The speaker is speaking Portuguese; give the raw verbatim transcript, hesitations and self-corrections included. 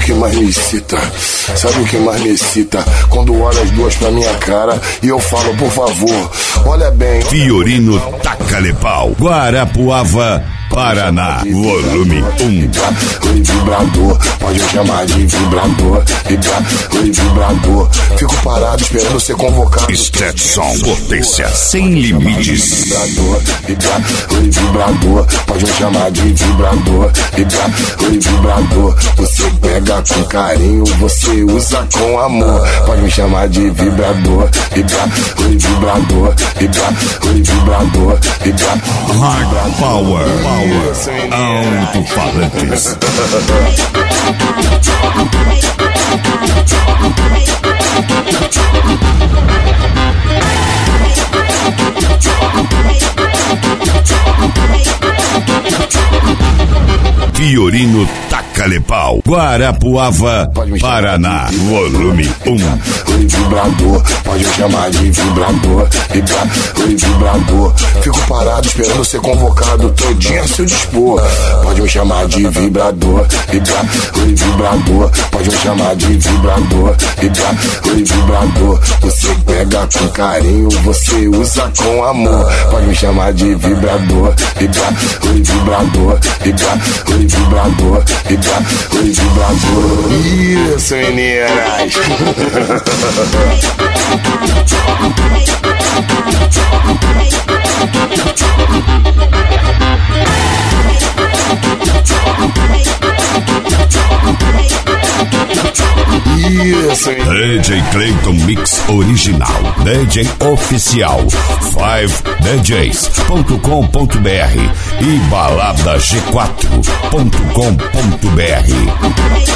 que mais me excita? Sabe o que mais me excita? Quando olha as duas pra minha cara e eu falo, por favor, olha bem. Fiorino Taca-lhe Pau, Guarapuava, Paraná, volume um. Vibrador, pode me chamar de vibrador. Vibrador, fico parado esperando ser convocado. Stetson, potência sem limites. Vibrador, vibrador, pode me chamar de vibrador. Vibrador, você pega com carinho, você usa com amor. Pode me chamar de vibrador. Vibrador, vibrador, vibrador. Hard Power, Power, alto-falantes. Fiorino Taca-lhe Pau, Guarapuava, Paraná, volume um. Vibrador, pode me chamar de vibrador. Vibrador, fico parado esperando ser convocado, todinho a seu dispor. Pode me chamar de vibrador. Vibrador, pode me chamar de vibrador. Vibrador, você pega com carinho, você usa com amor. Pode me chamar de vibrador. Vibrador, vibrador, vibrador. Isso, meninas. Isso, D J Clayton Mix Original, D J Oficial, five d js ponto com ponto b r e balada g quatro ponto com ponto b r.